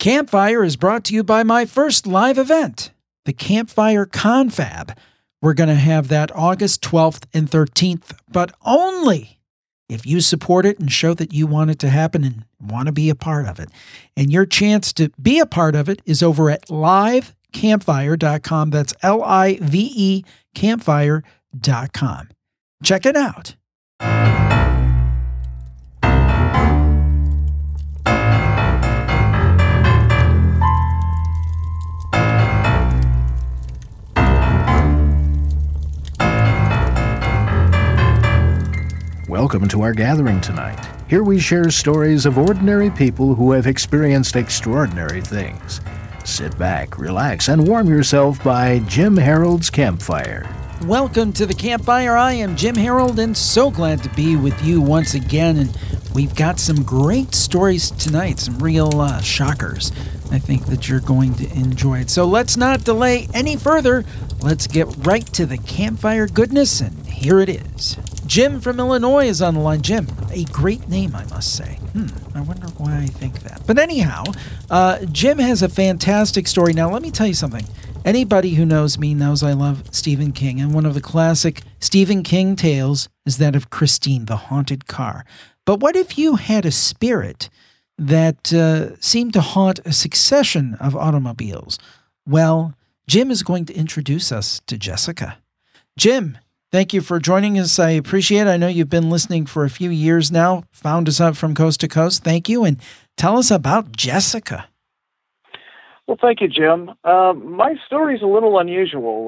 Campfire is brought to you by my first live event, the Campfire Confab. We're going to have that August 12th and 13th, but only if you support it and show that you want it to happen and want to be a part of it. And your chance to be a part of it is over at livecampfire.com. That's LIVE campfire.com. Check it out. Welcome to our gathering tonight. Here we share stories of ordinary people who have experienced extraordinary things. Sit back, relax, and warm yourself by Jim Harold's Campfire. Welcome to the Campfire. I am Jim Harold, and so glad to be with you once again. And we've got some great stories tonight, some real shockers. I think that you're going to enjoy it. So let's not delay any further. Let's get right to the Campfire goodness, and here it is. Jim from Illinois is on the line. Jim, a great name, I must say. I wonder why I think that. But anyhow, Jim has a fantastic story. Now, let me tell you something. Anybody who knows me knows I love Stephen King, and one of the classic Stephen King tales is that of Christine, the haunted car. But what if you had a spirit that seemed to haunt a succession of automobiles? Well, Jim is going to introduce us to Jessica. Jim, thank you for joining us. I appreciate it. I know you've been listening for a few years now, found us up from coast to coast. Thank you, and tell us about Jessica. Well, thank you, Jim. My story's a little unusual.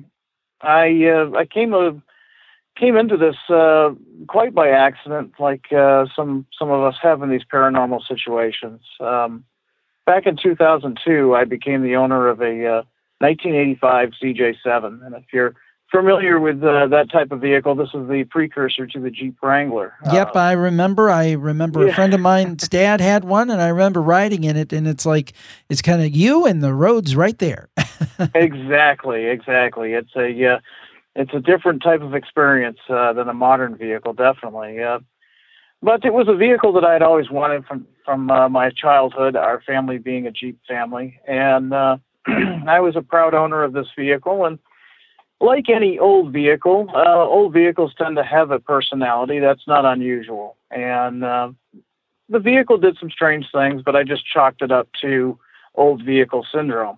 I came into this quite by accident, like some of us have in these paranormal situations. Back in 2002, I became the owner of a 1985 CJ7, and if you're familiar with that type of vehicle, this is the precursor to the Jeep Wrangler. Yep, I remember. A friend of mine's dad had one, and I remember riding in it, and it's kind of you and the road's right there. Exactly. It's a different type of experience than a modern vehicle, definitely. But it was a vehicle that I had always wanted from my childhood, our family being a Jeep family, and I was a proud owner of this vehicle. And like any old vehicle, old vehicles tend to have a personality. That's not unusual. And the vehicle did some strange things, but I just chalked it up to old vehicle syndrome.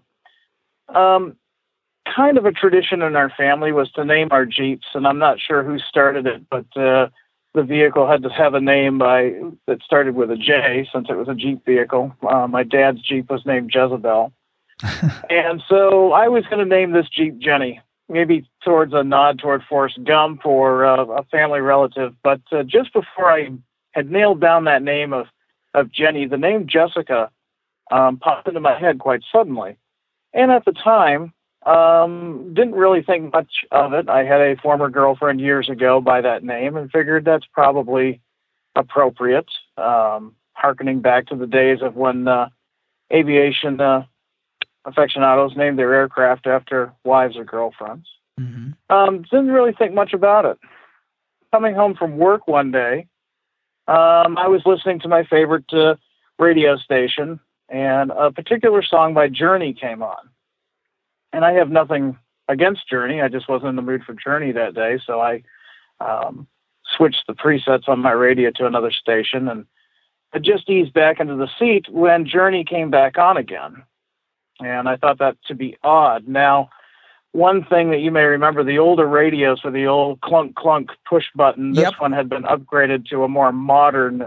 Kind of a tradition in our family was to name our Jeeps, and I'm not sure who started it, but the vehicle had to have a name that started with a J, since it was a Jeep vehicle. My dad's Jeep was named Jezebel. And so I was going to name this Jeep Jenny, maybe towards a nod toward Forrest Gump or a family relative. But just before I had nailed down that name of Jenny, the name Jessica popped into my head quite suddenly. And at the time, didn't really think much of it. I had a former girlfriend years ago by that name and figured that's probably appropriate, hearkening back to the days of when aviation aficionados named their aircraft after wives or girlfriends. Mm-hmm. Didn't really think much about it. Coming home from work one day, I was listening to my favorite radio station, and a particular song by Journey came on. And I have nothing against Journey. I just wasn't in the mood for Journey that day, so I switched the presets on my radio to another station, and I just eased back into the seat when Journey came back on again. And I thought that to be odd. Now, one thing that you may remember, the older radios with the old clunk, clunk push button, this one had been upgraded to a more modern,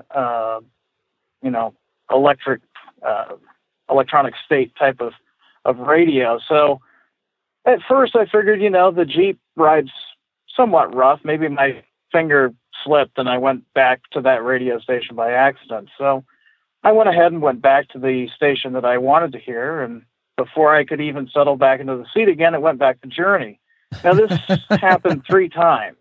electronic state type of radio. So at first I figured, the Jeep rides somewhat rough. Maybe my finger slipped and I went back to that radio station by accident. So I went ahead and went back to the station that I wanted to hear, and before I could even settle back into the seat again, it went back to Journey. Now, this happened 3 times.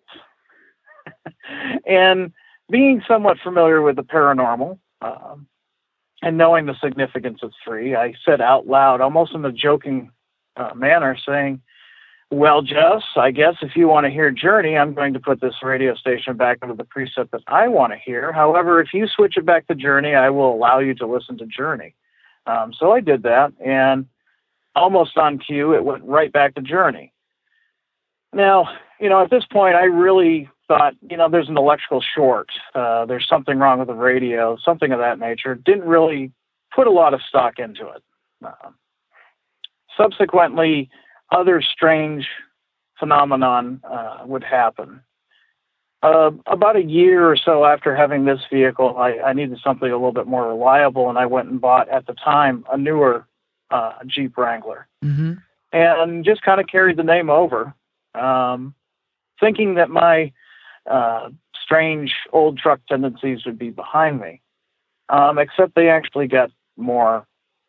And being somewhat familiar with the paranormal and knowing the significance of 3, I said out loud, almost in a joking manner, saying, well, Jess, I guess if you want to hear Journey, I'm going to put this radio station back into the preset that I want to hear. However, if you switch it back to Journey, I will allow you to listen to Journey. So I did that, and almost on cue, it went right back to Journey. Now, at this point, I really thought, there's an electrical short. There's something wrong with the radio, something of that nature. Didn't really put a lot of stock into it. Subsequently, other strange phenomenon would happen. About a year or so after having this vehicle, I needed something a little bit more reliable, and I went and bought, at the time, a newer Jeep Wrangler. Mm-hmm. And just kind of carried the name over, thinking that my strange old truck tendencies would be behind me, except they actually got more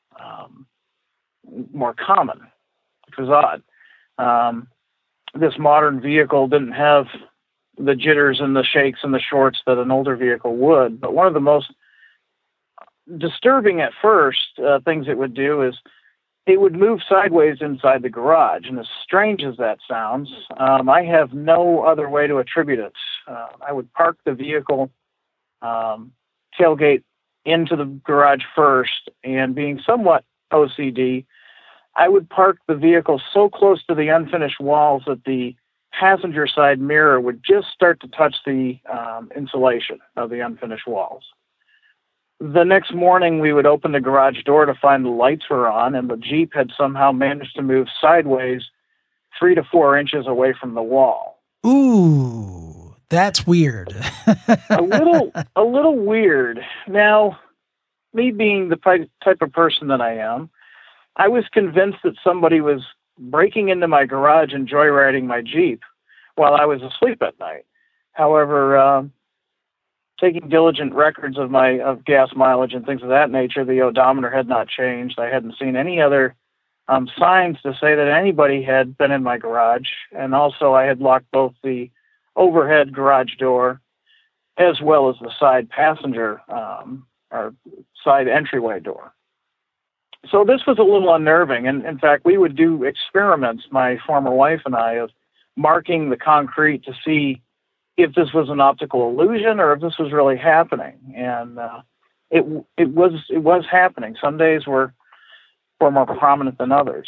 common, which was odd. This modern vehicle didn't have the jitters and the shakes and the shorts that an older vehicle would, but one of the most disturbing at first things it would do is it would move sideways inside the garage. And as strange as that sounds, I have no other way to attribute it. I would park the vehicle tailgate into the garage first, and being somewhat OCD, I would park the vehicle so close to the unfinished walls that the passenger side mirror would just start to touch the insulation of the unfinished walls. The next morning, we would open the garage door to find the lights were on, and the Jeep had somehow managed to move sideways 3 to 4 inches away from the wall. Ooh, that's weird. a little weird. Now, me being the type of person that I am, I was convinced that somebody was breaking into my garage and joyriding my Jeep while I was asleep at night. However, taking diligent records of gas mileage and things of that nature, the odometer had not changed. I hadn't seen any other signs to say that anybody had been in my garage. And also I had locked both the overhead garage door as well as the side passenger or side entryway door. So this was a little unnerving. And in fact, we would do experiments, my former wife and I, of marking the concrete to see if this was an optical illusion or if this was really happening. And it was happening. Some days were more prominent than others.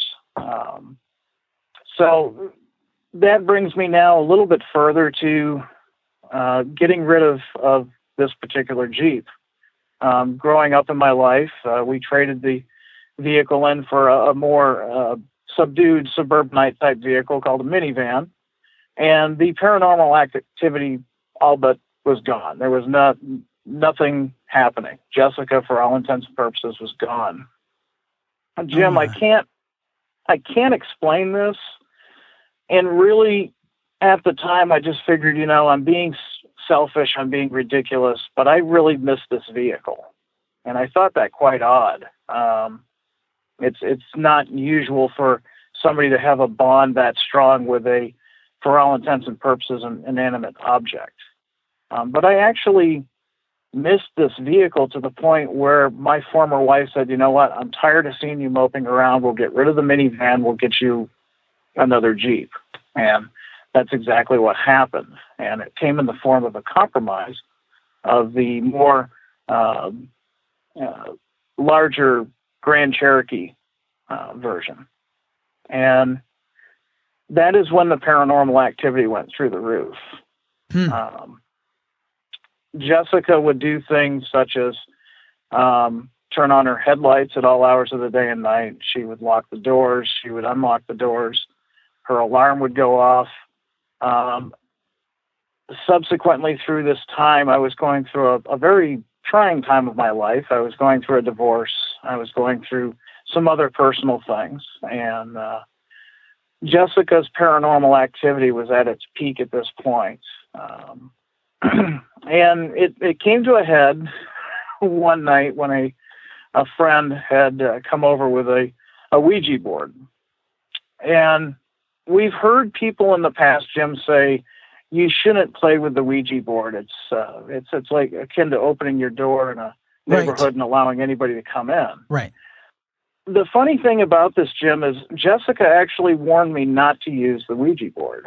So that brings me now a little bit further to getting rid of this particular Jeep. Growing up in my life, we traded the vehicle in for a more subdued suburbanite type vehicle called a minivan, and the paranormal activity all but was gone. There was nothing happening. Jessica, for all intents and purposes, was gone. Jim, I can't explain this, and really, at the time, I just figured, I'm being selfish, I'm being ridiculous, but I really missed this vehicle, and I thought that quite odd. It's not usual for somebody to have a bond that strong with a, for all intents and purposes, an inanimate object. But I actually missed this vehicle to the point where my former wife said, you know what, I'm tired of seeing you moping around. We'll get rid of the minivan. We'll get you another Jeep. And that's exactly what happened. And it came in the form of a compromise of the more larger Grand Cherokee version. And that is when the paranormal activity went through the roof. Jessica would do things such as turn on her headlights at all hours of the day and night. She would lock the doors. She would unlock the doors. Her alarm would go off. Subsequently, through this time, I was going through a very trying time of my life. I was going through a divorce. I was going through some other personal things. And Jessica's paranormal activity was at its peak at this point. And it came to a head one night when a friend had come over with a Ouija board. And we've heard people in the past, Jim, say, you shouldn't play with the Ouija board. It's like akin to opening your door in a neighborhood and allowing anybody to come in. Right. The funny thing about this, Jim, is Jessica actually warned me not to use the Ouija board.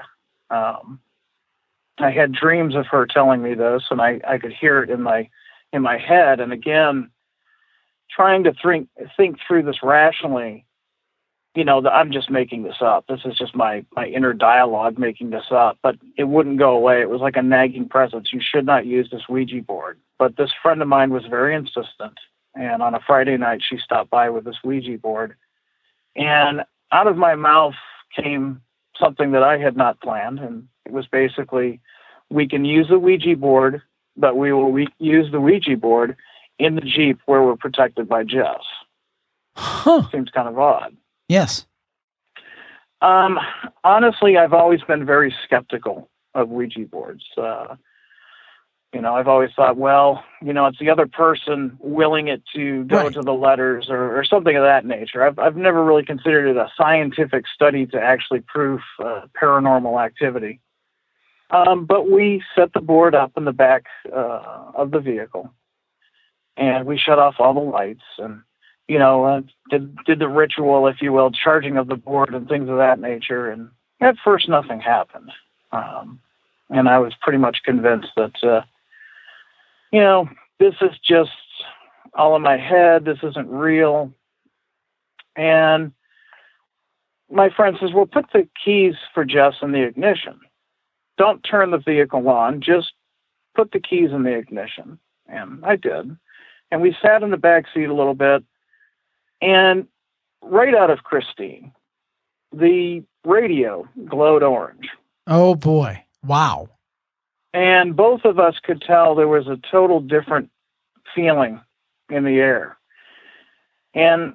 I had dreams of her telling me this, and I could hear it in my head. And again, trying to think through this rationally. I'm just making this up. This is just my inner dialogue making this up, but it wouldn't go away. It was like a nagging presence. You should not use this Ouija board. But this friend of mine was very insistent. And on a Friday night, she stopped by with this Ouija board. And out of my mouth came something that I had not planned. And it was basically, we can use the Ouija board, but we will use the Ouija board in the Jeep where we're protected by Jess. Huh. Seems kind of odd. Yes. Honestly, I've always been very skeptical of Ouija boards. I've always thought, well, it's the other person willing it to go to the letters or something of that nature. I've never really considered it a scientific study to actually prove paranormal activity. But we set the board up in the back of the vehicle, and we shut off all the lights and did the ritual, if you will, charging of the board and things of that nature. And at first, nothing happened. And I was pretty much convinced that, this is just all in my head. This isn't real. And my friend says, well, put the keys for Jess in the ignition. Don't turn the vehicle on. Just put the keys in the ignition. And I did. And we sat in the back seat a little bit. And right out of Christine, the radio glowed orange. Oh, boy. Wow. And both of us could tell there was a total different feeling in the air. And,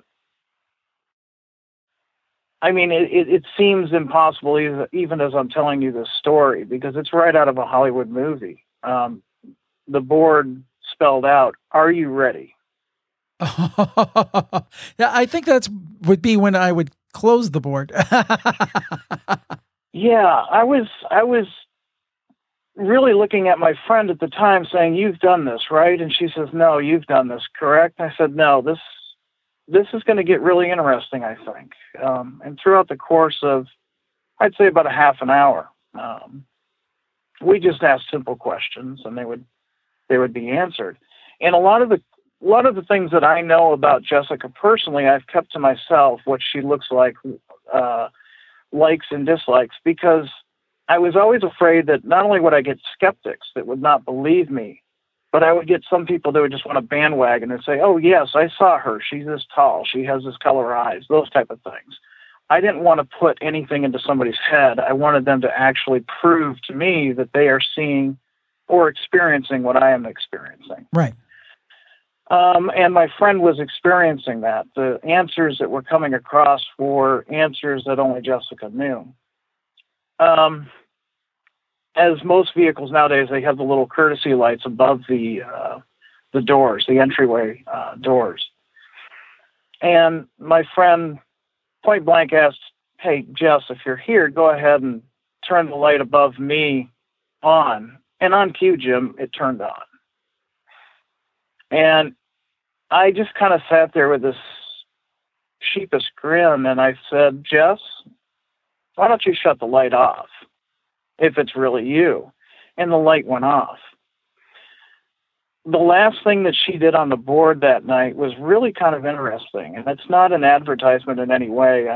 I mean, it seems impossible even as I'm telling you this story, because it's right out of a Hollywood movie. The board spelled out, "Are you ready?" Yeah, I think would be when I would close the board. Yeah, I was really looking at my friend at the time saying, "You've done this, right?" And she says, "No, you've done this, correct?" I said, "No, this is going to get really interesting, I think." And throughout the course of, I'd say about a half an hour, we just asked simple questions and they would be answered. And a lot of the things that I know about Jessica personally, I've kept to myself, what she looks like, likes and dislikes, because I was always afraid that not only would I get skeptics that would not believe me, but I would get some people that would just want to bandwagon and say, "Oh, yes, I saw her. She's this tall. She has this color eyes," those type of things. I didn't want to put anything into somebody's head. I wanted them to actually prove to me that they are seeing or experiencing what I am experiencing. Right. And my friend was experiencing that. The answers that were coming across were answers that only Jessica knew. As most vehicles nowadays, they have the little courtesy lights above the doors, the entryway doors. And my friend point blank asked, "Hey, Jess, if you're here, go ahead and turn the light above me on." And on cue, Jim, it turned on. And I just kind of sat there with this sheepish grin, and I said, "Jess, why don't you shut the light off if it's really you?" And the light went off. The last thing that she did on the board that night was really kind of interesting, and it's not an advertisement in any way.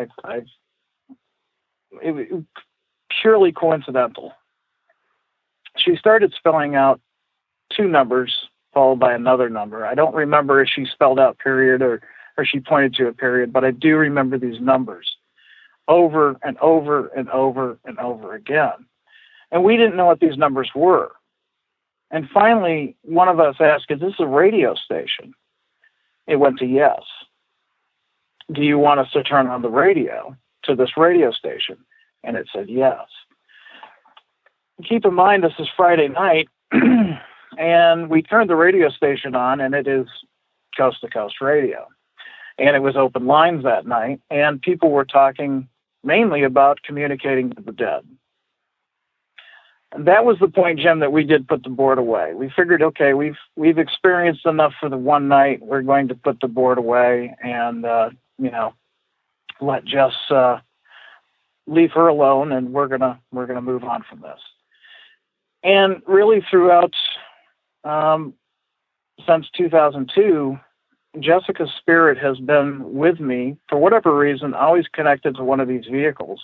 It was purely coincidental. She started spelling out two numbers followed by another number. I don't remember if she spelled out period or she pointed to a period, but I do remember these numbers over and over and over and over again. And we didn't know what these numbers were. And finally, one of us asked, "Is this a radio station?" It went to yes. "Do you want us to turn on the radio to this radio station?" And it said yes. Keep in mind, this is Friday night, and we turned the radio station on, and it is Coast to Coast Radio. And it was open lines that night, and people were talking mainly about communicating with the dead. And that was the point, Jim, that we did put the board away. We figured, okay, we've experienced enough for the one night. We're going to put the board away and, let Jess leave her alone, and we're gonna move on from this. And really throughout, since 2002, Jessica's spirit has been with me for whatever reason, always connected to one of these vehicles.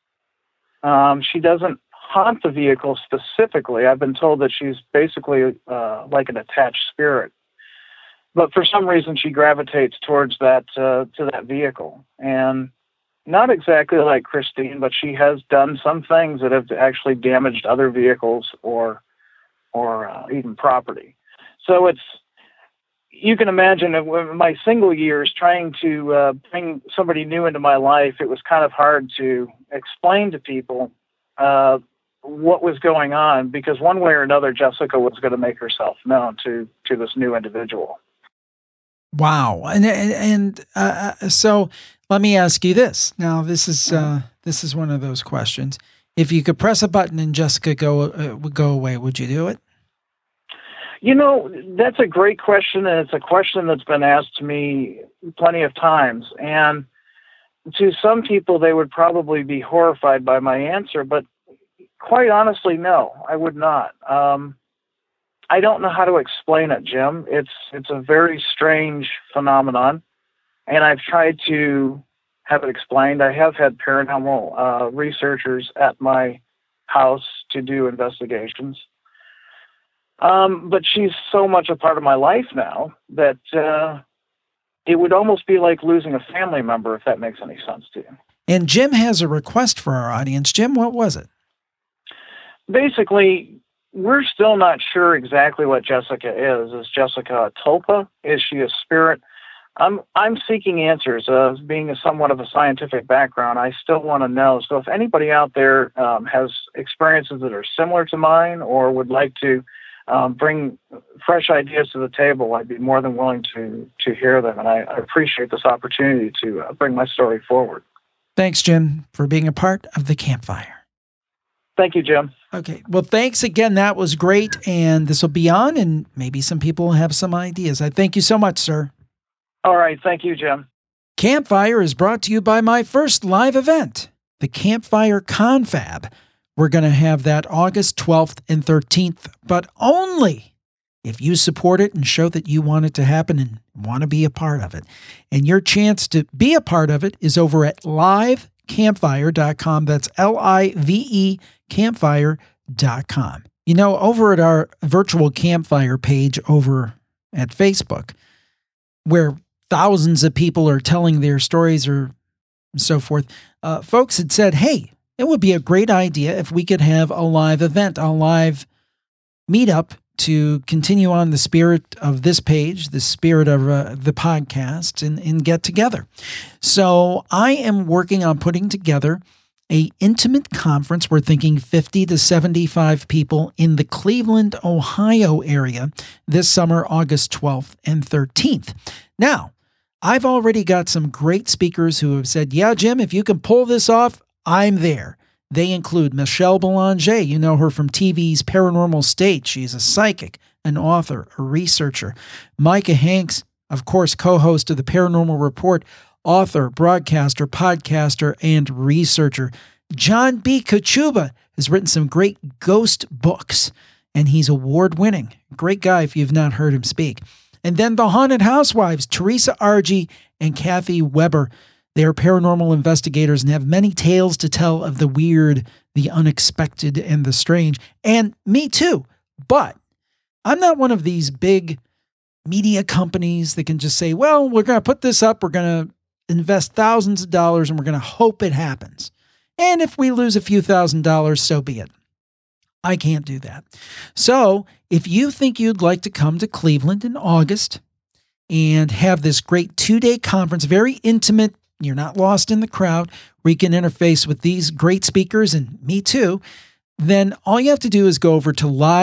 She doesn't haunt the vehicle specifically. I've been told that she's basically like an attached spirit. But for some reason, she gravitates towards that to that vehicle. And not exactly like Christine, but she has done some things that have actually damaged other vehicles or even property. So you can imagine in my single years trying to bring somebody new into my life, it was kind of hard to explain to people what was going on, because one way or another, Jessica was going to make herself known to this new individual. Wow. And so let me ask you this. Now, this is one of those questions. If you could press a button and Jessica would go away, would you do it? That's a great question, and it's a question that's been asked to me plenty of times. And to some people, they would probably be horrified by my answer, but quite honestly, no, I would not. I don't know how to explain it, Jim. It's a very strange phenomenon, and I've tried to have it explained. I have had paranormal researchers at my house to do investigations. But she's so much a part of my life now that it would almost be like losing a family member, if that makes any sense to you. And Jim has a request for our audience. Jim, what was it? Basically, we're still not sure exactly what Jessica is. Is Jessica a tulpa? Is she a spirit? I'm seeking answers. Being somewhat of a scientific background, I still want to know. So if anybody out there has experiences that are similar to mine or would like to bring fresh ideas to the table, I'd be more than willing to hear them. And I appreciate this opportunity to bring my story forward. Thanks, Jim, for being a part of the campfire. Thank you, Jim. Okay. Well, thanks again. That was great. And this will be on, and maybe some people will have some ideas. I thank you so much, sir. All right. Thank you, Jim. Campfire is brought to you by my first live event, the Campfire Confab. We're going to have that August 12th and 13th, but only if you support it and show that you want it to happen and want to be a part of it. And your chance to be a part of it is over at livecampfire.com. That's LIVE campfire.com. Over at our virtual campfire page over at Facebook, where thousands of people are telling their stories or so forth, folks had said, hey, it would be a great idea if we could have a live event, a live meetup to continue on the spirit of this page, the spirit of the podcast, and get together. So I am working on putting together an intimate conference. We're thinking 50 to 75 people in the Cleveland, Ohio area this summer, August 12th and 13th. Now, I've already got some great speakers who have said, yeah, Jim, if you can pull this off, I'm there. They include Michelle Belanger. You know her from TV's Paranormal State. She's a psychic, an author, a researcher. Micah Hanks, of course, co-host of the Paranormal Report, author, broadcaster, podcaster, and researcher. John B. Kachuba has written some great ghost books, and he's award-winning. Great guy if you've not heard him speak. And then the Haunted Housewives, Teresa Argy and Kathy Weber. They are paranormal investigators and have many tales to tell of the weird, the unexpected, and the strange. And me too. But I'm not one of these big media companies that can just say, well, we're going to put this up, we're going to invest thousands of dollars, and we're going to hope it happens. And if we lose a few $1,000s, so be it. I can't do that. So if you think you'd like to come to Cleveland in August and have this great 2-day conference, very intimate, you're not lost in the crowd, where you can interface with these great speakers and me too, then all you have to do is go over to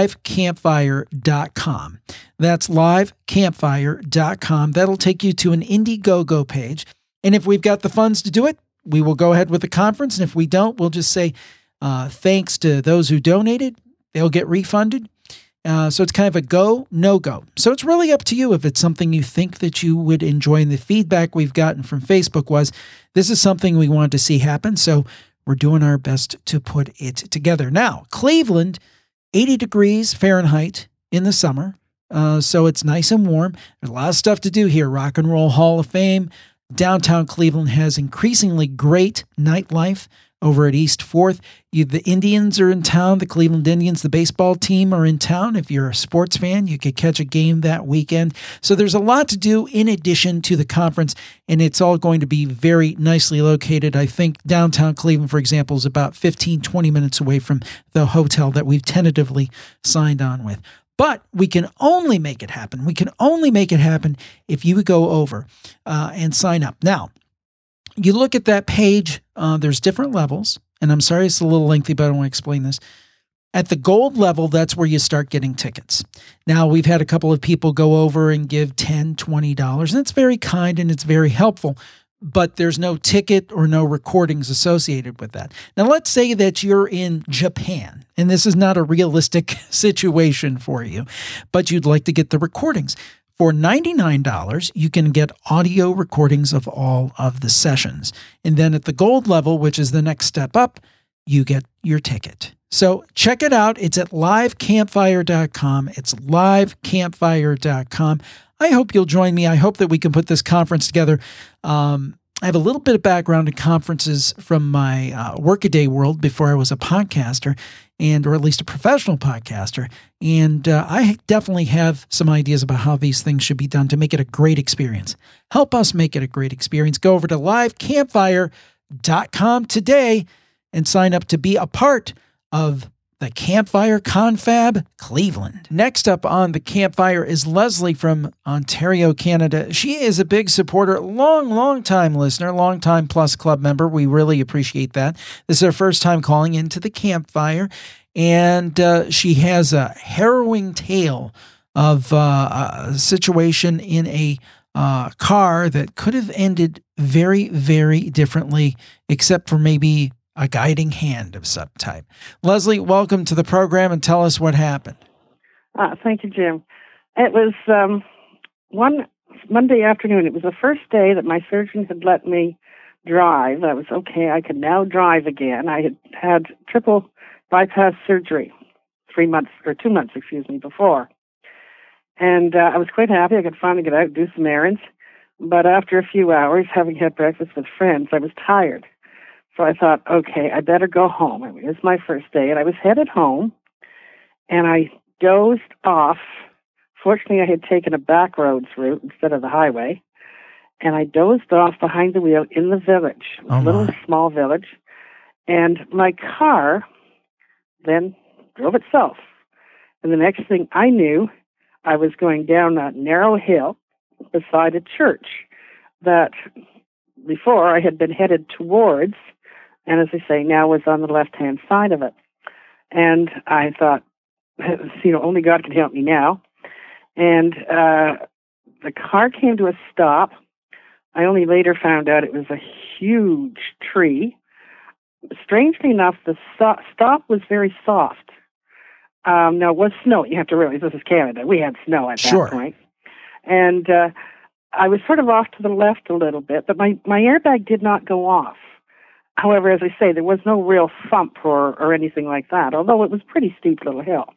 livecampfire.com. That's livecampfire.com. That'll take you to an Indiegogo page. And if we've got the funds to do it, we will go ahead with the conference. And if we don't, we'll just say thanks to those who donated. They'll get refunded. So it's kind of a go, no go. So it's really up to you if it's something you think that you would enjoy. And the feedback we've gotten from Facebook was, this is something we want to see happen. So we're doing our best to put it together. Now, Cleveland, 80 degrees Fahrenheit in the summer, so it's nice and warm. There's a lot of stuff to do here. Rock and Roll Hall of Fame. Downtown Cleveland has increasingly great nightlife over at East 4th. The Indians are in town. The Cleveland Indians, the baseball team, are in town. If you're a sports fan, you could catch a game that weekend. So there's a lot to do in addition to the conference, and it's all going to be very nicely located. I think downtown Cleveland, for example, is about 15, 20 minutes away from the hotel that we've tentatively signed on with. But we can only make it happen. We can only make it happen if you would go over and sign up. Now, you look at that page, there's different levels, and I'm sorry it's a little lengthy, but I want to explain this. At the gold level, that's where you start getting tickets. Now, we've had a couple of people go over and give $10, $20, and it's very kind and it's very helpful, but there's no ticket or no recordings associated with that. Now, let's say that you're in Japan, and this is not a realistic situation for you, but you'd like to get the recordings. For $99, you can get audio recordings of all of the sessions. And then at the gold level, which is the next step up, you get your ticket. So check it out. It's at livecampfire.com. It's livecampfire.com. I hope you'll join me. I hope that we can put this conference together. I have a little bit of background in conferences from my workaday world before I was a podcaster, or at least a professional podcaster. And I definitely have some ideas about how these things should be done to make it a great experience. Help us make it a great experience. Go over to livecampfire.com today and sign up to be a part of the Campfire Confab Cleveland. Next up on the Campfire is Leslie from Ontario, Canada. She is a big supporter, long time listener, long time plus club member. We really appreciate that. This is her first time calling into the Campfire, and she has a harrowing tale of a situation in a car that could have ended very, very differently, except for maybe a guiding hand of some type. Leslie, welcome to the program and tell us what happened. Thank you, Jim. It was one Monday afternoon. It was the first day that my surgeon had let me drive. I was okay. I could now drive again. I had had triple bypass surgery 2 months before. And I was quite happy. I could finally get out and do some errands. But after a few hours, having had breakfast with friends, I was tired. So I thought, okay, I better go home. I mean, it was my first day, and I was headed home, and I dozed off. Fortunately, I had taken a back roads route instead of the highway, and I dozed off behind the wheel in the village, a little small village, and my car then drove itself. And the next thing I knew, I was going down a narrow hill beside a church that before I had been headed towards, and as I say, now was on the left-hand side of it. And I thought, only God can help me now. And the car came to a stop. I only later found out it was a huge tree. Strangely enough, the stop was very soft. Now, it was snow. You have to realize this is Canada. We had snow at that point. And I was sort of off to the left a little bit, but my airbag did not go off. However, as I say, there was no real thump or anything like that, although it was a pretty steep little hill.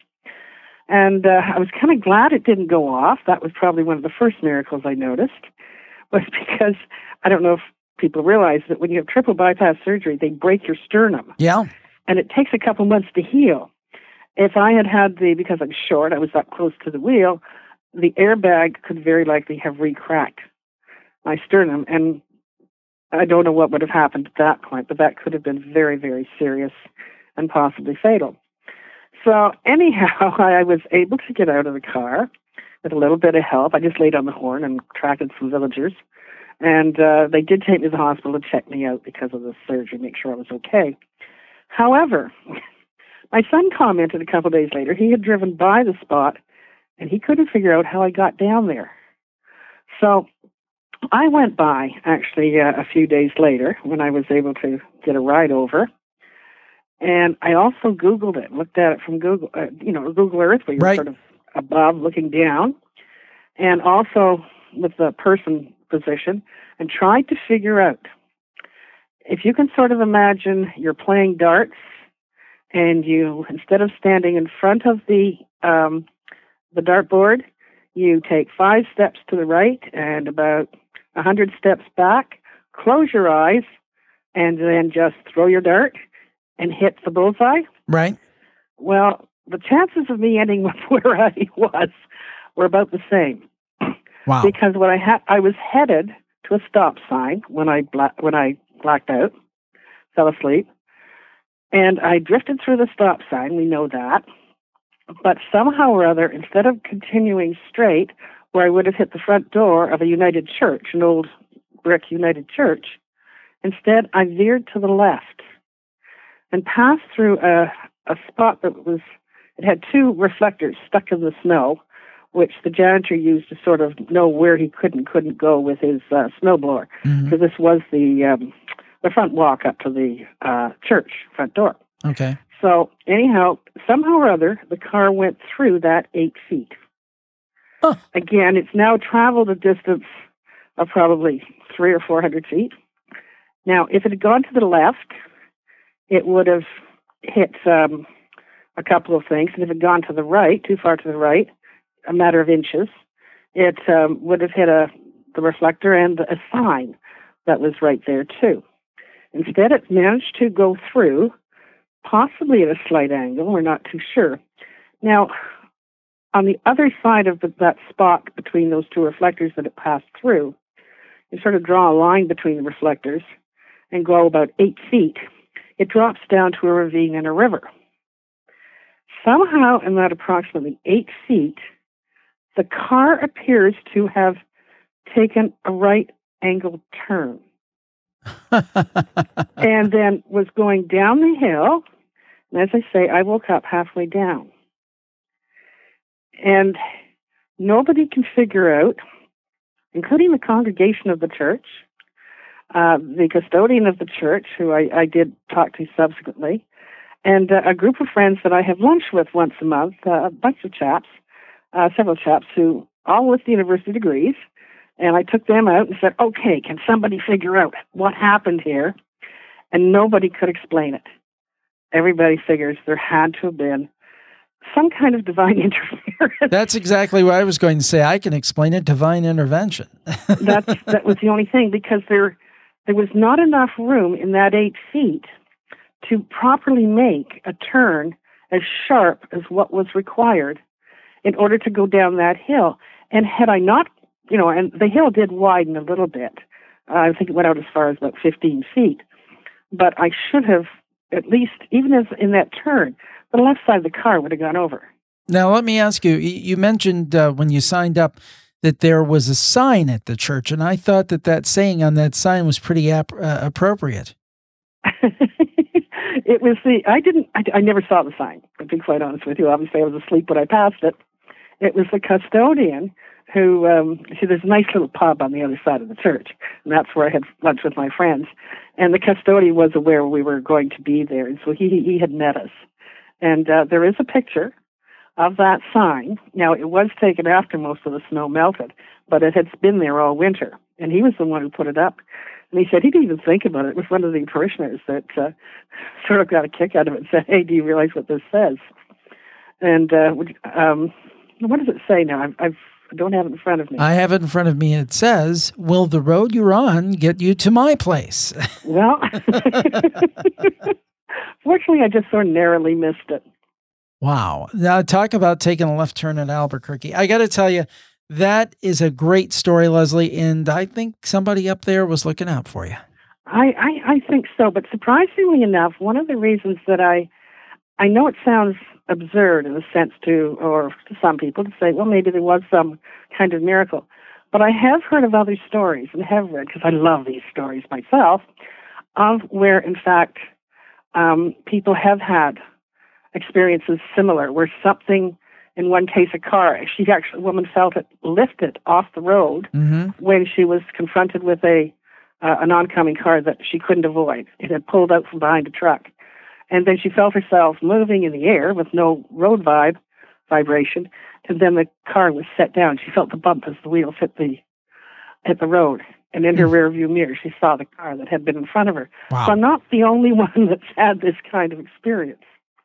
And I was kind of glad it didn't go off. That was probably one of the first miracles I noticed, was because I don't know if people realize that when you have triple bypass surgery, they break your sternum. Yeah. And it takes a couple months to heal. If I had because I'm short, I was up close to the wheel, the airbag could very likely have re-cracked my sternum. And I don't know what would have happened at that point, but that could have been very, very serious and possibly fatal. So anyhow, I was able to get out of the car with a little bit of help. I just laid on the horn and attracted some villagers. And they did take me to the hospital to check me out because of the surgery, make sure I was okay. However, my son commented a couple of days later, he had driven by the spot and he couldn't figure out how I got down there. So I went by, actually, a few days later when I was able to get a ride over. And I also Googled it, looked at it from Google, Google Earth, where you're sort of above looking down, and also with the person position, and tried to figure out, if you can sort of imagine you're playing darts, and you, instead of standing in front of the dartboard, You take 5 steps to the right and about 100 steps back, close your eyes, and then just throw your dart and hit the bullseye. Right. Well, the chances of me ending up where I was were about the same. Wow. Because when I was headed to a stop sign when I blacked out, fell asleep, and I drifted through the stop sign. We know that, but somehow or other, instead of continuing straight, where I would have hit the front door of a United Church, an old brick United Church, instead I veered to the left and passed through a spot that it had 2 reflectors stuck in the snow, which the janitor used to sort of know where he could and couldn't go with his snowblower. Mm-hmm. So this was the front walk up to the church front door. Okay. So anyhow, somehow or other, the car went through that 8 feet. Huh. Again, it's now traveled a distance of probably 300 or 400 feet. Now, if it had gone to the left, it would have hit a couple of things. And if it had gone to the right, too far to the right, a matter of inches, it would have hit the reflector and a sign that was right there too. Instead, it managed to go through, possibly at a slight angle. We're not too sure. Now, on the other side of that spot between those 2 reflectors that it passed through, you sort of draw a line between the reflectors and go about 8 feet. It drops down to a ravine and a river. Somehow, in that approximately 8 feet, the car appears to have taken a right angle turn and then was going down the hill. And as I say, I woke up halfway down. And nobody can figure out, including the congregation of the church, the custodian of the church, who I did talk to subsequently, and a group of friends that I have lunch with once a month, a bunch of chaps, several chaps who all with university degrees. And I took them out and said, okay, can somebody figure out what happened here? And nobody could explain it. Everybody figures there had to have been some kind of divine interference. That's exactly what I was going to say. I can explain it, divine intervention. That was the only thing, because there was not enough room in that 8 feet to properly make a turn as sharp as what was required in order to go down that hill. And had I not, and the hill did widen a little bit. I think it went out as far as about 15 feet. But I should have, at least, even as in that turn, the left side of the car would have gone over. Now, let me ask you, you mentioned when you signed up that there was a sign at the church, and I thought that saying on that sign was pretty appropriate. It was I never saw the sign, to be quite honest with you. Obviously, I was asleep when I passed it. It was the custodian who, there's a nice little pub on the other side of the church, and that's where I had lunch with my friends. And the custodian was aware we were going to be there, and so he had met us. And there is a picture of that sign. Now, it was taken after most of the snow melted, but it had been there all winter, and he was the one who put it up. And he said he didn't even think about it. It was one of the parishioners that sort of got a kick out of it and said, hey, do you realize what this says? And what does it say now? I don't have it in front of me. I have it in front of me. It says, will the road you're on get you to my place? Well, fortunately, I just sort of narrowly missed it. Wow. Now, talk about taking a left turn at Albuquerque. I got to tell you, that is a great story, Leslie, and I think somebody up there was looking out for you. I think so, but surprisingly enough, one of the reasons that I know it sounds absurd in a sense to some people to say, well, maybe there was some kind of miracle, but I have heard of other stories and have read, because I love these stories myself, of where, in fact, people have had experiences similar, where something, in one case, a woman felt it lifted off the road when she was confronted with an oncoming car that she couldn't avoid. It had pulled out from behind a truck. And then she felt herself moving in the air with no road vibration. And then the car was set down. She felt the bump as the wheels hit the road. And in her rearview mirror, she saw the car that had been in front of her. Wow. So I'm not the only one that's had this kind of experience.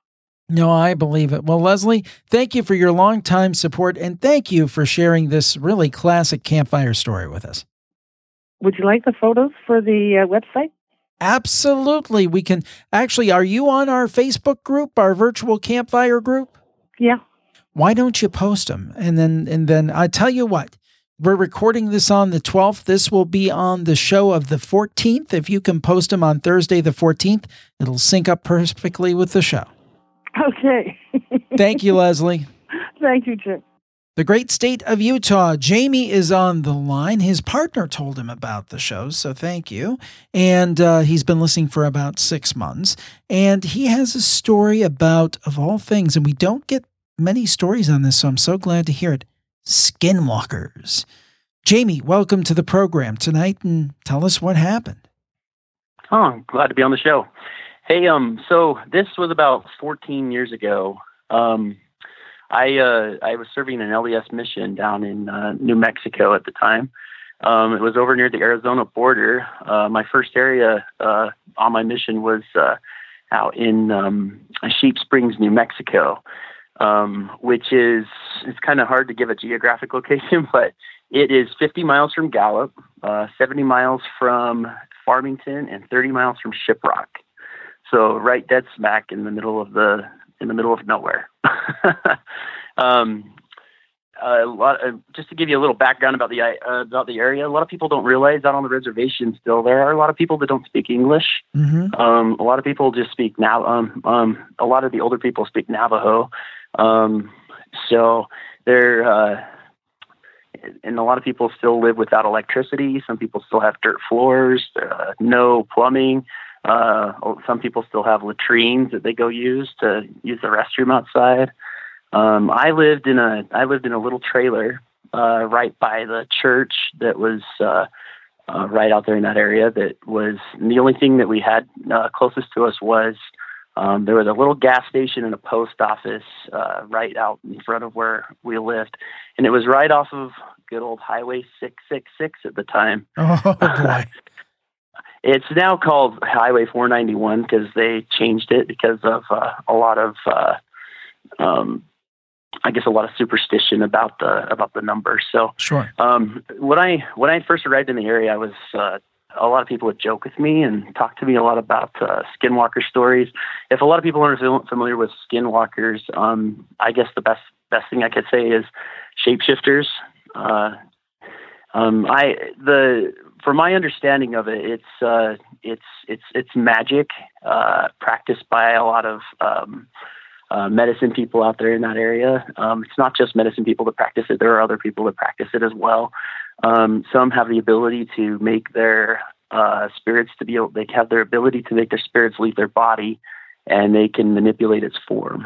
No, I believe it. Well, Leslie, thank you for your longtime support, and thank you for sharing this really classic campfire story with us. Would you like the photos for the website? Absolutely. We can actually, are you on our Facebook group, our virtual campfire group? Yeah. Why don't you post them? And then I tell you what, we're recording this on the 12th. This will be on the show of the 14th. If you can post them on Thursday, the 14th, it'll sync up perfectly with the show. Okay. Thank you, Leslie. Thank you, Jim. The great state of Utah. Jamie is on the line. His partner told him about the show, so thank you. And he's been listening for about 6 months. And he has a story about, of all things, and we don't get many stories on this, so I'm so glad to hear it, skinwalkers. Jamie, welcome to the program tonight, and tell us what happened. Oh, I'm glad to be on the show. Hey, so this was about 14 years ago. I was serving an LDS mission down in New Mexico at the time. It was over near the Arizona border. My first area on my mission was out in Sheep Springs, New Mexico, which is, it's kind of hard to give a geographic location, but it is 50 miles from Gallup, 70 miles from Farmington, and 30 miles from Shiprock. So right dead smack in the middle of nowhere. Just to give you a little background about the area, a lot of people don't realize out on the reservation still there are a lot of people that don't speak English. Mm-hmm. A lot of people just speak a lot of the older people speak Navajo. So they're and a lot of people still live without electricity. Some people still have dirt floors, no plumbing. Some people still have latrines that they go use the restroom outside. I lived in a little trailer right by the church that was right out there in that area. That was the only thing that we had closest to us was there was a little gas station and a post office right out in front of where we lived, and it was right off of good old Highway 666 at the time. Oh boy. It's now called Highway 491 because they changed it because of a lot of superstition about the number. So sure. When I first arrived in the area, I was a lot of people would joke with me and talk to me a lot about skinwalker stories. If a lot of people aren't familiar with skinwalkers, I guess the best thing I could say is shapeshifters. For my understanding of it, it's magic practiced by a lot of medicine people out there in that area. It's not just medicine people that practice it. There are other people that practice it as well. Some have the ability to make their spirits they have their ability to make their spirits leave their body, and they can manipulate its form.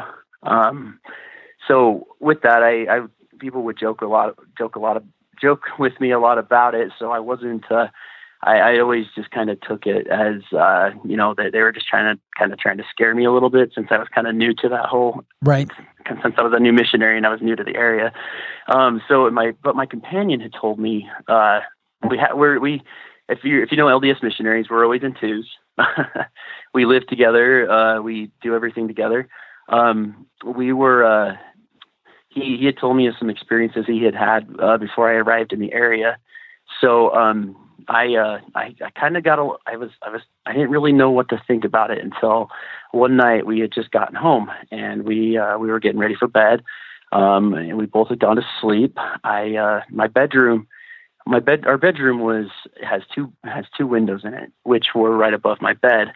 So with that, people would joke with me a lot about it. So I wasn't, I always just kind of took it as, that they were just trying to scare me a little bit since I was kind of new to that whole, right. Since I was a new missionary and I was new to the area. But my companion had told me, if you know LDS missionaries, we're always in twos. We live together. We do everything together. He had told me of some experiences he had before I arrived in the area. So I kind of I didn't really know what to think about it until one night we had just gotten home and we were getting ready for bed. And we both had gone to sleep. Our bedroom has two windows in it, which were right above my bed.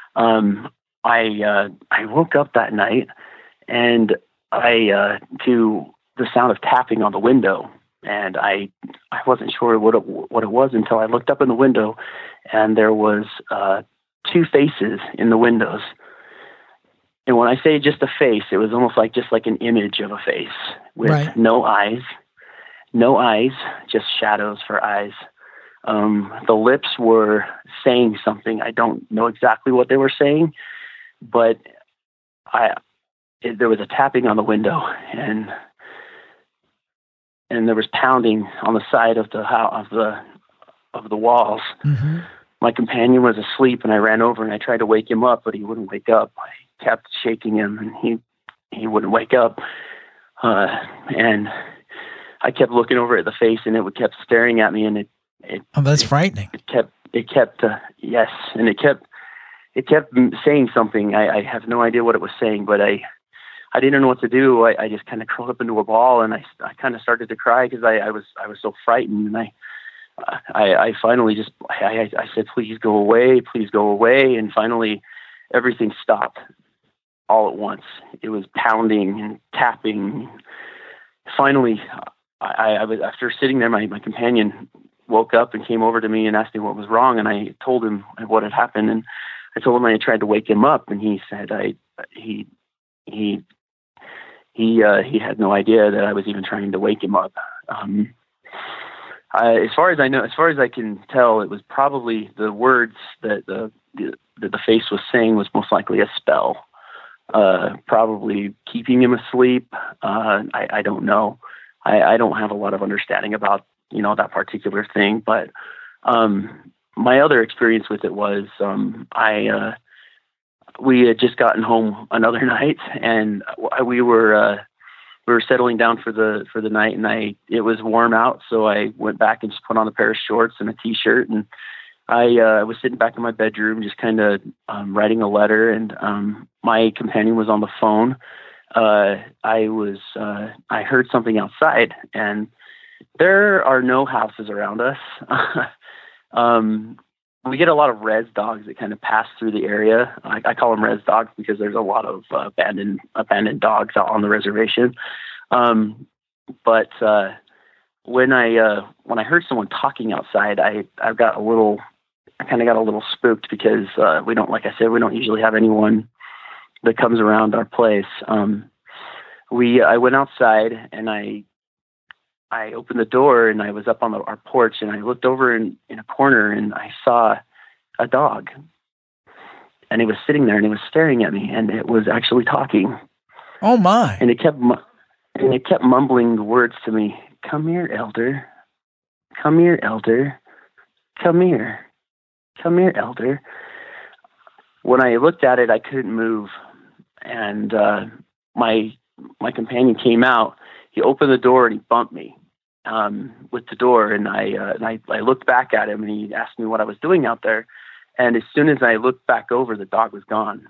I woke up that night and to the sound of tapping on the window, and I wasn't sure what it was until I looked up in the window, and there was two faces in the windows. And when I say just a face, it was almost like an image of a face with right. no eyes, just shadows for eyes. The lips were saying something. I don't know exactly what they were saying, but there was a tapping on the window, and there was pounding on the side of the walls. Mm-hmm. My companion was asleep, and I ran over and I tried to wake him up, but he wouldn't wake up. I kept shaking him, and he wouldn't wake up. And I kept looking over at the face, and it kept staring at me, and it that's frightening. It kept yes, and it kept saying something. I have no idea what it was saying, but I didn't know what to do. I just kind of curled up into a ball, and I kind of started to cry because I was so frightened, and I finally just I said, please go away, and finally everything stopped all at once. It was pounding and tapping. Finally, I was, after sitting there, my companion woke up and came over to me and asked me what was wrong, and I told him what had happened, and I told him I tried to wake him up, and he said he had no idea that I was even trying to wake him up. As far as I know, as far as I can tell, it was probably the words that the face was saying was most likely a spell, probably keeping him asleep. I don't know. I don't have a lot of understanding about, that particular thing, but my other experience with it was we had just gotten home another night, and we were settling down for the night, and it was warm out, so I went back and just put on a pair of shorts and a t-shirt, and I was sitting back in my bedroom just kind of writing a letter, and my companion was on the phone. I heard something outside, and there are no houses around us. We get a lot of res dogs that kind of pass through the area. I call them res dogs because there's a lot of abandoned dogs out on the reservation. But when I heard someone talking outside, I kind of got a little spooked because we don't usually have anyone that comes around our place. I went outside, and I opened the door, and I was up on our porch, and I looked over in a corner, and I saw a dog, and it was sitting there, and it was staring at me, and it was actually talking. Oh my! And it kept mumbling the words to me: "Come here, Elder. Come here, Elder. Come here. Come here, Elder." When I looked at it, I couldn't move, and my companion came out. He opened the door, and he bumped me with the door, and I looked back at him, and he asked me what I was doing out there. And as soon as I looked back over, the dog was gone.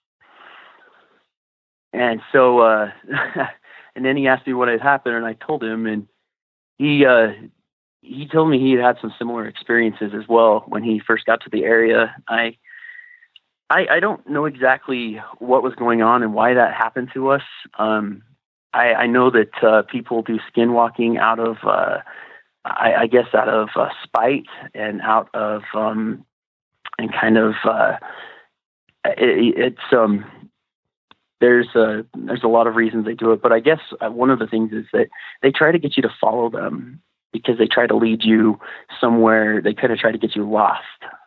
And so, and then he asked me what had happened, and I told him, and he told me he had some similar experiences as well when he first got to the area. I don't know exactly what was going on and why that happened to us. I know that people do skinwalking out of, I guess, out of spite and out of, and kind of, there's a lot of reasons they do it, but I guess one of the things is that they try to get you to follow them because they try to lead you somewhere. They kind of try to get you lost.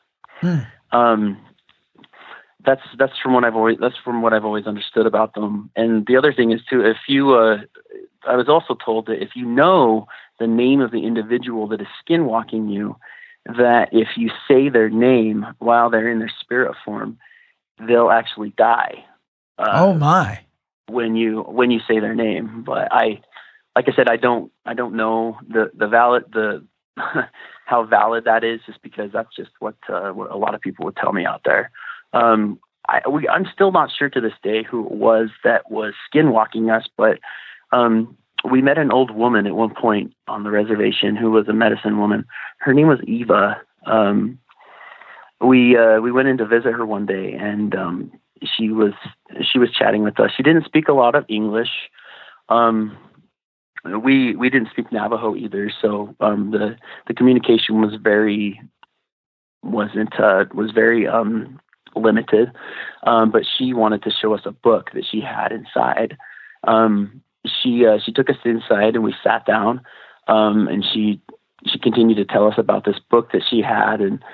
That's from what I've always understood about them. And the other thing is too, I was also told that if you know the name of the individual that is skinwalking you, that if you say their name while they're in their spirit form, they'll actually die. Oh my! When you say their name, but like I said, I don't know the how valid that is, just because that's just what a lot of people would tell me out there. I'm still not sure to this day who it was that was skinwalking us, but we met an old woman at one point on the reservation who was a medicine woman. Her name was Eva. We went in to visit her one day, and she was chatting with us. She didn't speak a lot of English. We didn't speak Navajo either, so the communication was very limited. But she wanted to show us a book that she had inside. She took us inside, and we sat down, and she continued to tell us about this book that she had, and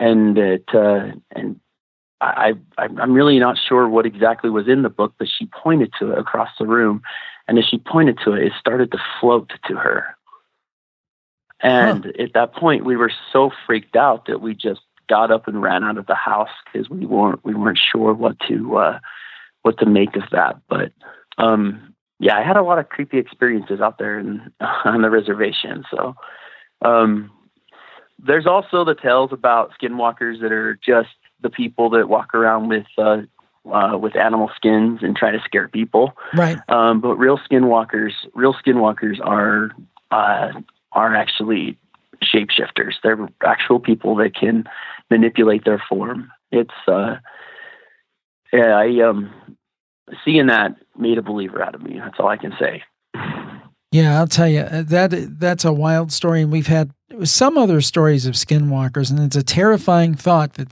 I'm really not sure what exactly was in the book, but she pointed to it across the room, and as she pointed to it, it started to float to her. And at that point, we were so freaked out that we just got up and ran out of the house because we weren't sure what to make of that. But I had a lot of creepy experiences out there on the reservation. So there's also the tales about skinwalkers that are just the people that walk around with animal skins and try to scare people. Right. But real skinwalkers are actually shapeshifters. They're actual people that can manipulate their form. It's seeing that made a believer out of me. That's all I can say. Yeah, I'll tell you, that's a wild story, and we've had some other stories of skinwalkers, and it's a terrifying thought that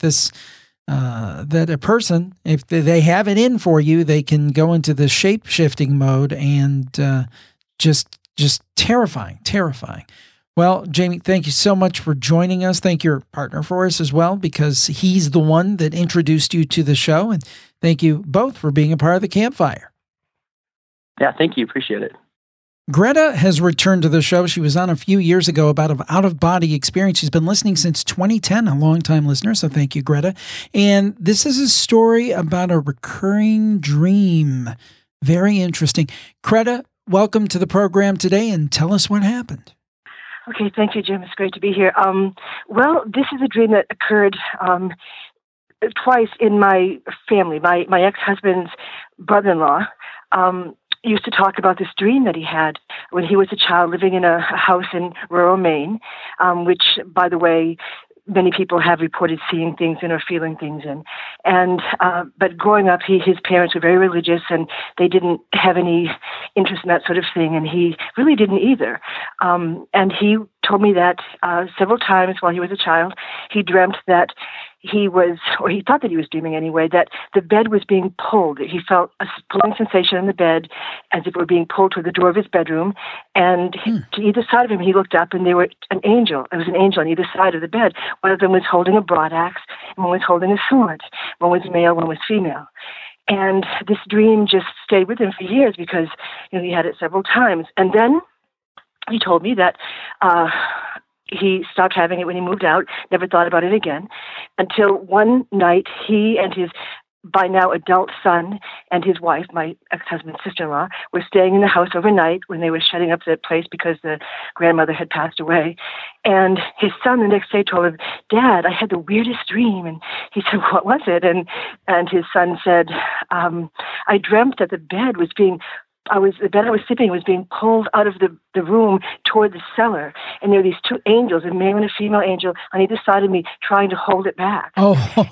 that a person, if they have it in for you, they can go into the shape-shifting mode, and just terrifying. Well, Jamie, thank you so much for joining us. Thank your partner for us as well, because he's the one that introduced you to the show, and thank you both for being a part of the campfire. Yeah, thank you. Appreciate it. Greta has returned to the show. She was on a few years ago about an out-of-body experience. She's been listening since 2010, a long-time listener, so thank you, Greta. And this is a story about a recurring dream. Very interesting. Greta, welcome to the program today, and tell us what happened. Okay, thank you, Jim. It's great to be here. Well, this is a dream that occurred twice in my family. My ex-husband's brother-in-law used to talk about this dream that he had when he was a child living in a house in rural Maine, which, by the way, many people have reported seeing things in or feeling things in. And but growing up, his parents were very religious, and they didn't have any interest in that sort of thing, and he really didn't either. And he told me that several times while he was a child, he dreamt that he thought that he was dreaming anyway, that the bed was being pulled. He felt a pulling sensation in the bed as if it were being pulled to the door of his bedroom. And to either side of him, he looked up, and there was an angel. There was an angel on either side of the bed. One of them was holding a broad axe, and one was holding a sword. One was male, one was female. And this dream just stayed with him for years because he had it several times. And then he told me that he stopped having it when he moved out, never thought about it again, until one night he and his by now adult son and his wife, my ex-husband's sister-in-law, were staying in the house overnight when they were shutting up the place because the grandmother had passed away. And his son the next day told him, "Dad, I had the weirdest dream." And he said, "What was it?" And his son said, "I dreamt that the bed was the bed I was sleeping in was being pulled out of the room toward the cellar. And there were these two angels, a male and a female angel, on either side of me trying to hold it back." Oh.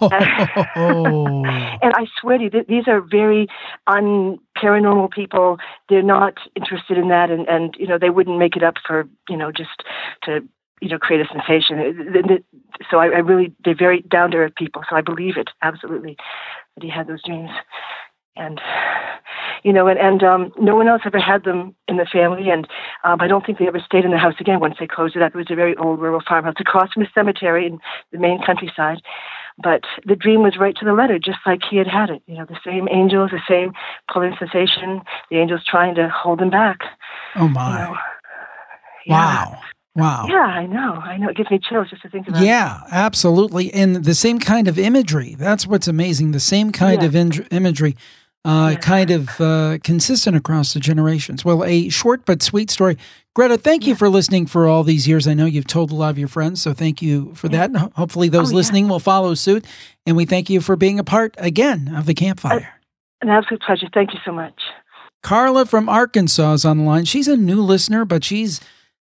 And I swear to you, these are very paranormal people. They're not interested in that. And they wouldn't make it up for, just to, create a sensation. So they're very down-to-earth people. So I believe it, absolutely, that he had those dreams. And no one else ever had them in the family, and I don't think they ever stayed in the house again once they closed it up. It was a very old rural farmhouse across from the cemetery in the Maine countryside. But the dream was right to the letter, just like he had it. The same angels, the same pulling sensation, the angels trying to hold him back. Oh, my. Yeah. Wow. Yeah, I know. It gives me chills just to think about it. Yeah, absolutely. And the same kind of imagery. That's what's amazing. The same kind of imagery. Consistent across the generations. Well, a short but sweet story. Greta, thank you for listening for all these years. I know you've told a lot of your friends, so thank you for that. And hopefully those listening will follow suit. And we thank you for being a part, again, of the campfire. An absolute pleasure. Thank you so much. Carla from Arkansas is on the line. She's a new listener, but she's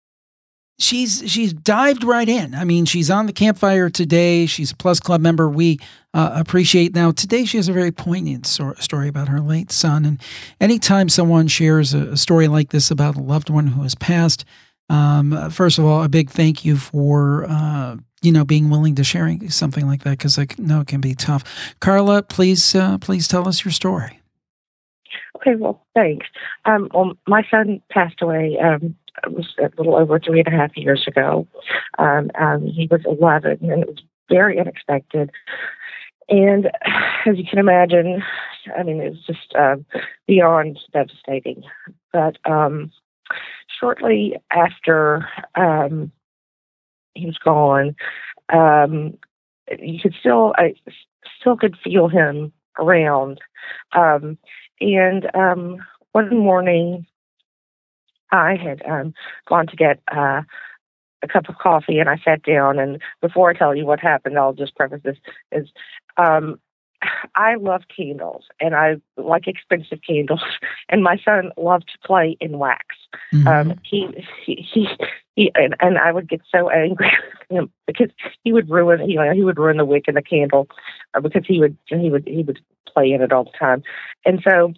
dived right in. I mean, she's on the campfire today. She's a Plus Club member. We appreciate. Now, today she has a very poignant story about her late son. And anytime someone shares a story like this about a loved one who has passed, first of all, a big thank you for being willing to sharing something like that, because I know it can be tough. Carla, please tell us your story. Okay, well, thanks. My son passed away. It was a little over 3.5 years ago. He was 11, and it was very unexpected. And as you can imagine, it was just beyond devastating. But shortly after he was gone, you could I still could feel him around. And one morning I had gone to get a cup of coffee, and I sat down. And before I tell you what happened, I'll just preface this is I love candles, and I like expensive candles. And my son loved to play in wax. Mm-hmm. And I would get so angry with him because he would ruin the wick in the candle because he would play in it all the time. And so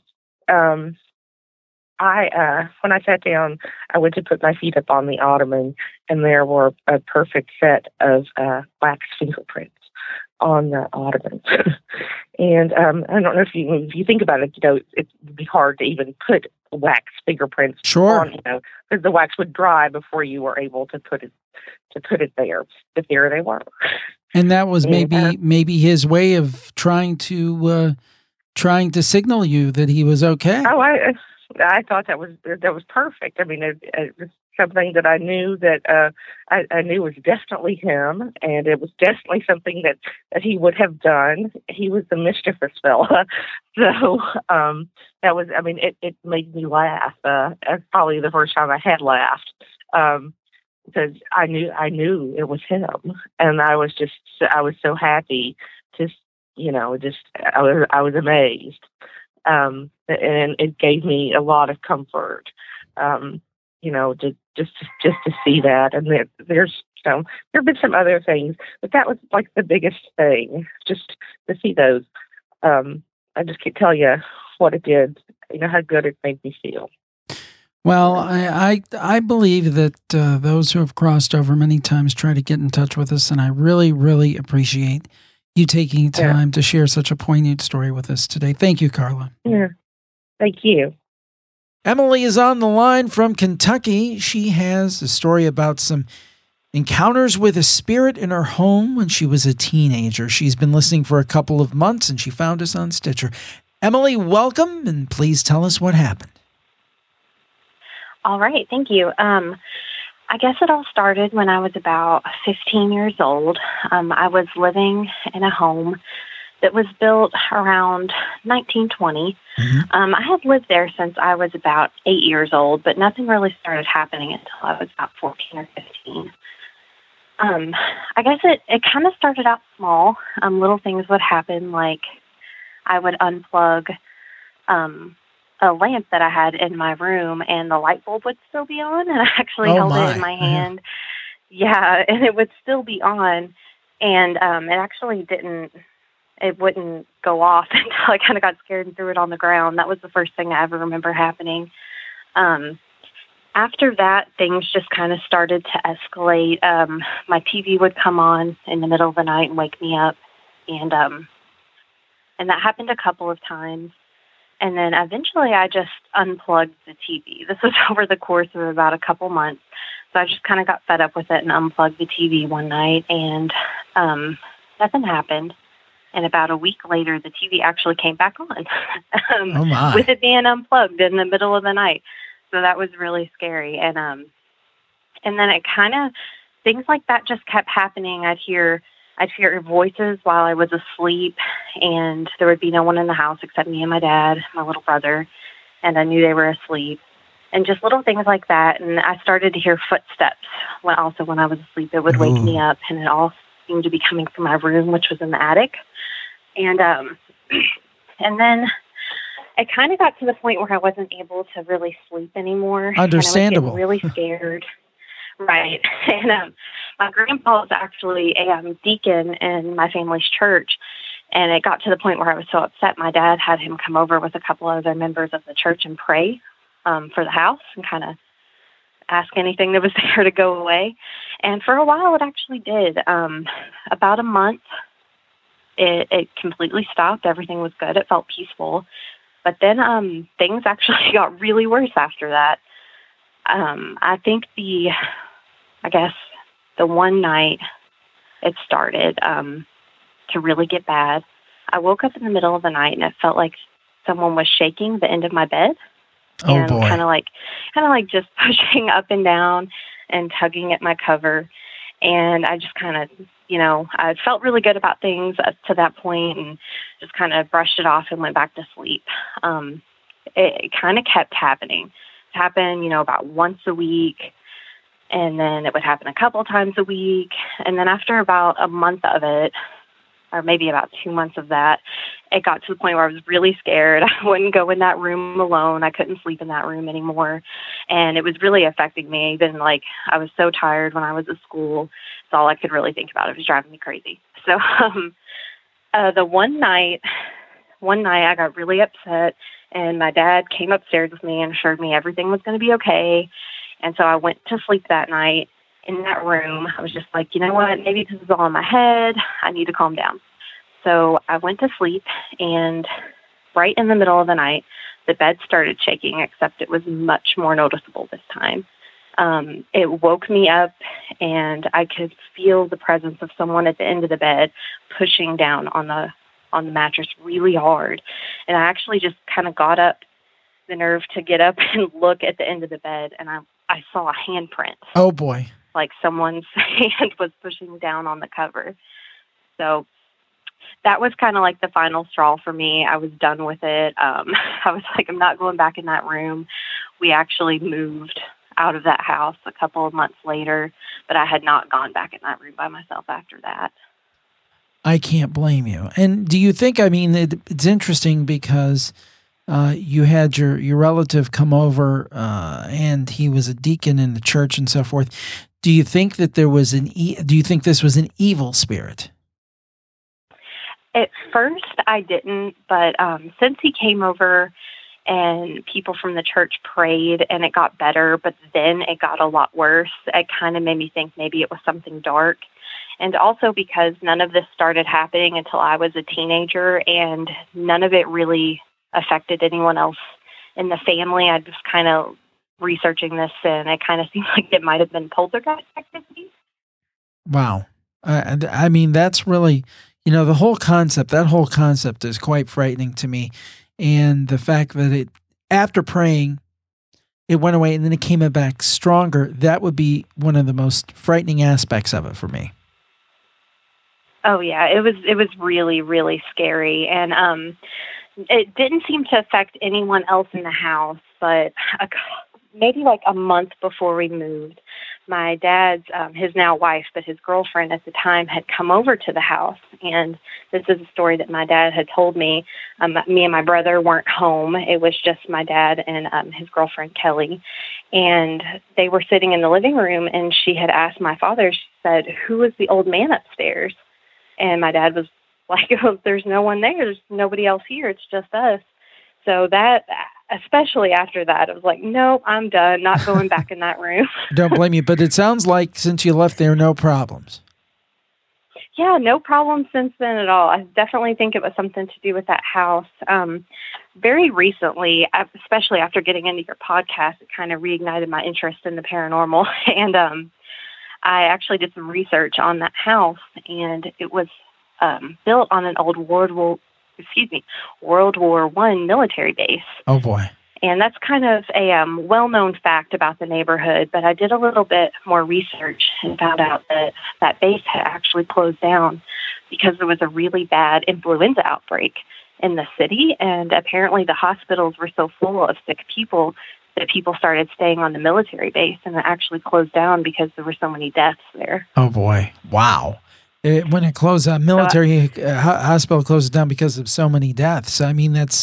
I when I sat down, I went to put my feet up on the ottoman, and there were a perfect set of wax fingerprints on the ottoman. And I don't know if you think about it, it would be hard to even put wax fingerprints on, because the wax would dry before you were able to put it there. But there they were. And that was maybe his way of trying to signal you that he was okay. Oh, I thought that was perfect. I mean, it was something that I knew that I knew was definitely him, and it was definitely something that he would have done. He was the mischievous fella. So that was, I mean, it made me laugh. That's probably the first time I had laughed, because I knew it was him, and I was so happy to, I was amazed. And it gave me a lot of comfort, to see that. And there have been some other things, but that was like the biggest thing, just to see those. I just can't tell you what it did, how good it made me feel. Well, I believe that those who have crossed over many times try to get in touch with us, and I really, really appreciate you taking time to share such a poignant story with us today. Thank you, Carla. Yeah, thank you. Emily is on the line from Kentucky. She has a story about some encounters with a spirit in her home when she was a teenager. She's been listening for a couple of months, and she found us on Stitcher. Emily, welcome, and please tell us what happened. All right, thank you. I guess it all started when I was about 15 years old. I was living in a home that was built around 1920. Mm-hmm. I had lived there since I was about 8 years old, but nothing really started happening until I was about 14 or 15. I guess it kind of started out small. Little things would happen, like I would unplug a lamp that I had in my room, and the light bulb would still be on, and I actually held it in my hand. Yeah, and it would still be on, and it actually wouldn't go off until I kind of got scared and threw it on the ground. That was the first thing I ever remember happening. After that, things just kind of started to escalate. My TV would come on in the middle of the night and wake me up, and that happened a couple of times. And then eventually I just unplugged the TV. This was over the course of about a couple months. So I just kind of got fed up with it and unplugged the TV one night, and nothing happened. And about a week later, the TV actually came back on with it being unplugged in the middle of the night. So that was really scary. And then it kind of, things like that just kept happening. I'd hear voices while I was asleep, and there would be no one in the house except me and my dad, my little brother, and I knew they were asleep. And just little things like that. And I started to hear footsteps when I was asleep. It would wake me up, and it all seemed to be coming from my room, which was in the attic. And then it kind of got to the point where I wasn't able to really sleep anymore. Understandable. And I was getting really scared. Right. And my grandpa was actually a deacon in my family's church. And it got to the point where I was so upset, my dad had him come over with a couple other members of the church and pray for the house and kind of ask anything that was there to go away. And for a while, it actually did. About a month, it completely stopped. Everything was good. It felt peaceful. But then things actually got really worse after that. I think the one night it started to really get bad. I woke up in the middle of the night, and it felt like someone was shaking the end of my bed. And kind of like just pushing up and down and tugging at my cover. And I just kind of, I felt really good about things up to that point, and just kind of brushed it off and went back to sleep. it kind of kept happening. It happened, about once a week, and then it would happen a couple times a week. And then after about a month of it, or maybe about 2 months of that, it got to the point where I was really scared. I wouldn't go in that room alone. I couldn't sleep in that room anymore. And it was really affecting me. Even I was so tired when I was at school. It's all I could really think about. It was driving me crazy. So the one night I got really upset, and my dad came upstairs with me and assured me everything was going to be okay. And so I went to sleep that night in that room. I was just like, you know what, maybe this is all in my head. I need to calm down. So I went to sleep, and right in the middle of the night, the bed started shaking, except it was much more noticeable this time. It woke me up, and I could feel the presence of someone at the end of the bed pushing down on the mattress really hard. And I actually just kind of got up, the nerve to get up and look at the end of the bed, and I saw a handprint. Oh, boy. Like someone's hand was pushing down on the cover. So that was kind of like the final straw for me. I was done with it. I was like, I'm not going back in that room. We actually moved out of that house a couple of months later, but I had not gone back in that room by myself after that. I can't blame you. And do you think, it's interesting because you had your relative come over and he was a deacon in the church and so forth. Do you think that do you think this was an evil spirit? At first I didn't, but since he came over and people from the church prayed and it got better, but then it got a lot worse, it kind of made me think maybe it was something dark. And also because none of this started happening until I was a teenager, and none of it really affected anyone else in the family. I just kind of researching this, and it kind of seemed like it might have been poltergeist activity. Wow. That's really, that whole concept is quite frightening to me. And the fact that after praying, it went away and then it came back stronger, that would be one of the most frightening aspects of it for me. Oh yeah, it was really, really scary. And it didn't seem to affect anyone else in the house, but maybe like a month before we moved, my dad's, his now wife, but his girlfriend at the time had come over to the house. And this is a story that my dad had told me. Me and my brother weren't home. It was just my dad and his girlfriend, Kelly. And they were sitting in the living room, and she had asked my father, she said, "Who is the old man upstairs?" And my dad was like, "Oh, there's no one there. There's nobody else here. It's just us." So that, especially after that, I was like, nope, I'm done. Not going back in that room. Don't blame you, but it sounds like since you left there, no problems. Yeah, no problems since then at all. I definitely think it was something to do with that house. Very recently, especially after getting into your podcast, it kind of reignited my interest in the paranormal. And I actually did some research on that house, and it was built on an old World War I military base. Oh, boy. And that's kind of a well-known fact about the neighborhood, but I did a little bit more research and found out that that base had actually closed down because there was a really bad influenza outbreak in the city, and apparently the hospitals were so full of sick people that people started staying on the military base, and it actually closed down because there were so many deaths there. Oh, boy. Wow. When it closed down, military hospital closes down because of so many deaths. I mean, that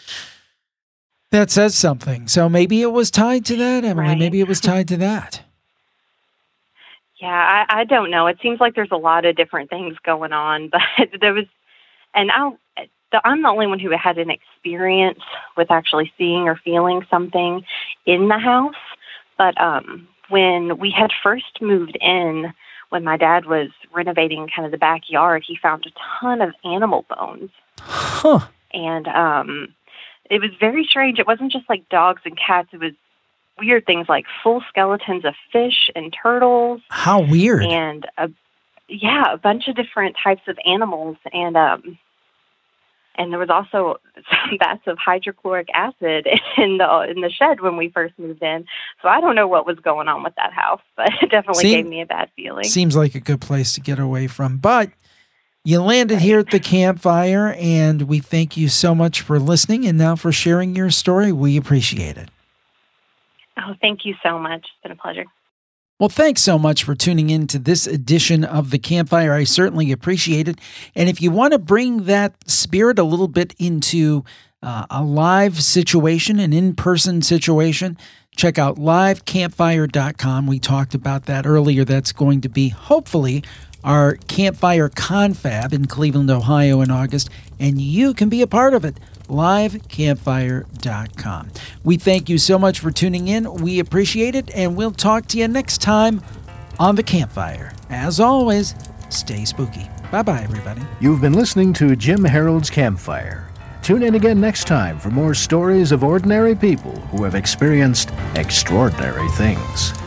says something. So maybe it was tied to that, Emily. Right. Maybe it was tied to that. Yeah, I don't know. It seems like there's a lot of different things going on, but there was, and I'm the only one who had an experience with actually seeing or feeling something in the house. But when we had first moved in, when my dad was renovating kind of the backyard, he found a ton of animal bones. Huh. And it was very strange. It wasn't just like dogs and cats. It was weird things like full skeletons of fish and turtles. How weird. And a bunch of different types of animals. And there was also some vats of hydrochloric acid in the shed when we first moved in. So I don't know what was going on with that house, but it definitely gave me a bad feeling. Seems like a good place to get away from. But You landed here at the campfire, and we thank you so much for listening and now for sharing your story. We appreciate it. Oh, thank you so much. It's been a pleasure. Well, thanks so much for tuning in to this edition of The Campfire. I certainly appreciate it. And if you want to bring that spirit a little bit into a live situation, an in-person situation, check out livecampfire.com. We talked about that earlier. That's going to be, hopefully, our Campfire Confab in Cleveland, Ohio in August, and you can be a part of it. livecampfire.com. We thank you so much for tuning in. We appreciate it, and we'll talk to you next time on The Campfire. As always, stay spooky. Bye-bye, everybody. You've been listening to Jim Harold's Campfire. Tune in again next time for more stories of ordinary people who have experienced extraordinary things.